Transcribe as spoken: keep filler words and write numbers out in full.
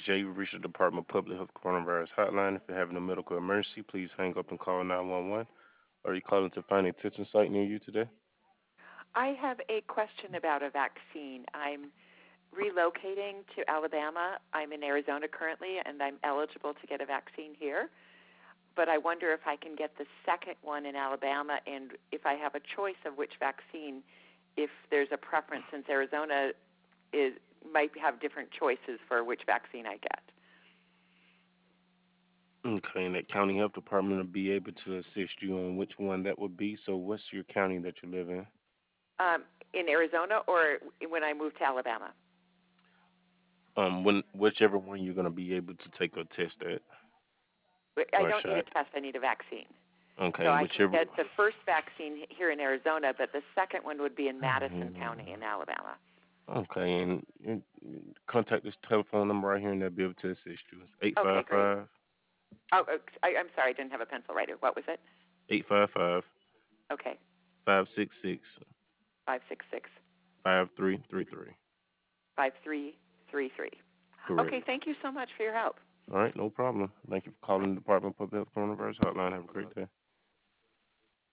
Jay. You reached the Department of Public Health Coronavirus Hotline. If you're having a medical emergency, please hang up and call nine one one. Are you calling to find a detention site near you today? I have a question about a vaccine. I'm relocating to Alabama. I'm in Arizona currently, and I'm eligible to get a vaccine here. But I wonder if I can get the second one in Alabama, and if I have a choice of which vaccine, if there's a preference, since Arizona is might have different choices for which vaccine I get. Okay, and that county health department will be able to assist you on which one that would be. So, what's your county that you live in? Um, in Arizona or when I move to Alabama? Um, when whichever one you're going to be able to take a test at I or a don't need a shot. test. I need a vaccine. So Okay, I can whichever. get the first vaccine here in Arizona, but the second one would be in Madison County Mhm. in Alabama. Okay, and, and contact this telephone number right here, and they'll be able to assist you. It's eight Okay, five great. five Oh, uh, I, I'm sorry, I didn't have a pencil writer. What was it? eight five five Okay, five six six five six six five three three three. five three three three. Correct. Okay, thank you so much for your help. All right, no problem. Thank you for calling the Department of Public Health Coronavirus Hotline. Have a great day.